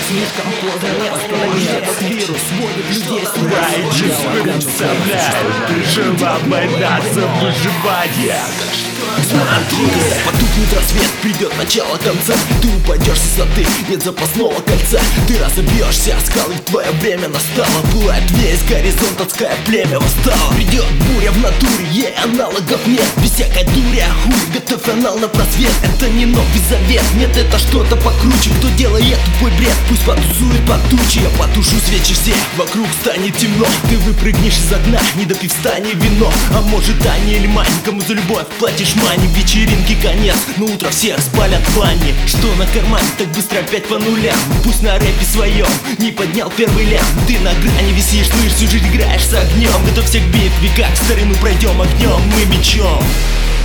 слишком поздно не остановить. Вирус сводит людей с ума. Представляю, жила война за выживание. Смотри, потухнет рассвет, придет начало конца. Ты упадешь с высоты, нет запасного кольца. Ты разобьешься, скалы, твое время настало. Пылает весь горизонт, адское племя восстало. Придет буря в натуре, ей аналогов нет. Без всякой дури, хуй, готовь анал на просвет. Это не Новый Завет, нет, это что-то покруче. Кто делает твой бред, пусть потусует под тучи. Я потушу свечи все, вокруг станет темно. Ты выпрыгнешь из окна, не допив стани вино. А может Ани или Мань, кому за любовь платишь мани. Вечеринки конец, но утро всех спалят в ванне. Что на кармане, так быстро опять по нулям. Пусть на рэпе своем не поднял первый лям. Ты на грани висишь, слышь, всю жизнь играешь с огнем. Готовься к битве, как в старину пройдем огнем, мы мечом.